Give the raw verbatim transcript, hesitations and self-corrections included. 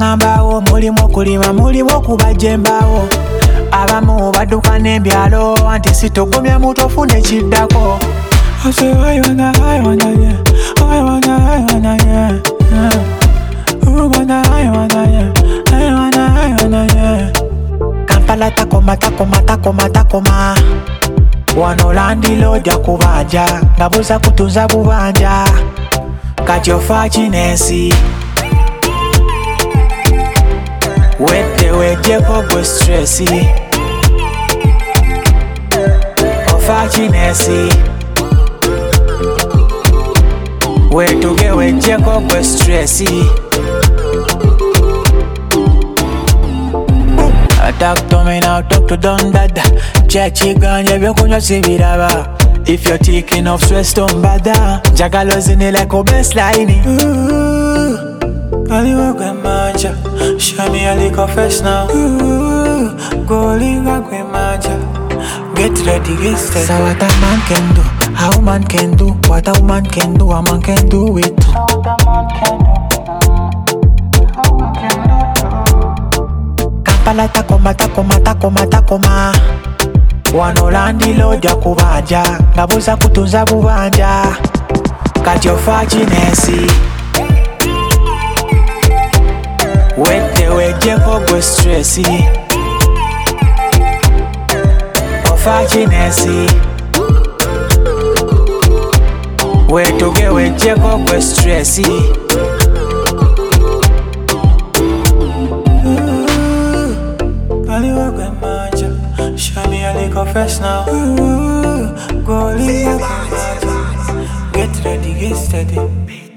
baŋŋambawo mulimu okulima mulimu okubajja embaawo abamu badduka n'embyalo anti sitogomya mutu ofuna ekiddako Kampala takoma takoma takoma takoma wano landilo ojja kubanja ngabuza kutunza bubanja kati ofa kinensi wedde wejjeko gwe stressi ofa kinensi wetuge wejjeko gwe stressi Talk to me now, talk to Don Dada. Chechiganya byokunywa sibiraba. If you're taking off stress, don't bother. Jagalo zini like a baseline. Ooh, Kaliwa gwe manja. Show me a lick of fresh now. Ooh, Golinga gwe manja. Get ready, get steady. So what a man can do, how a man can do. What a woman can do, a man can do it too. So what a man can do, how a man can do. Kampala takoma takoma takoma takoma wano landilo ojja kubanja ngabuza kutunza bubanja kati ofa kinensi wedde wejjeko gwe stressi ofa kinensi wetuge wejjeko gwe stressi Show me a lick of fresh now. Ooh, go leave. Get ready, get steady.